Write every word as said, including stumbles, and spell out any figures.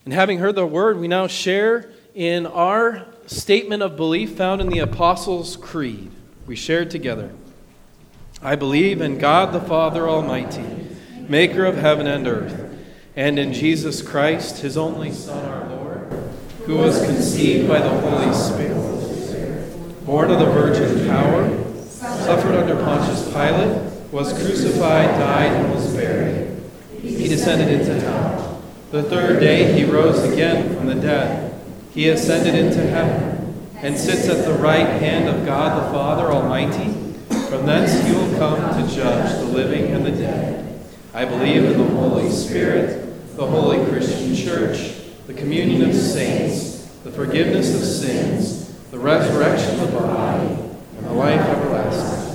And having heard the word, we now share in our statement of belief found in the Apostles' Creed. We share it together. I believe in God the Father Almighty, maker of heaven and earth, and in Jesus Christ, his only Son, our Lord, who was conceived by the Holy Spirit, born of the Virgin power, suffered under Pontius Pilate, was crucified, died, and was buried. He descended into hell. The third day he rose again from the dead. He ascended into heaven and sits at the right hand of God the Father Almighty. From thence he will come to judge the living and the dead. I believe in the Holy Spirit, the holy Christian Church, the communion of saints, the forgiveness of sins, the resurrection of the body, and the life everlasting.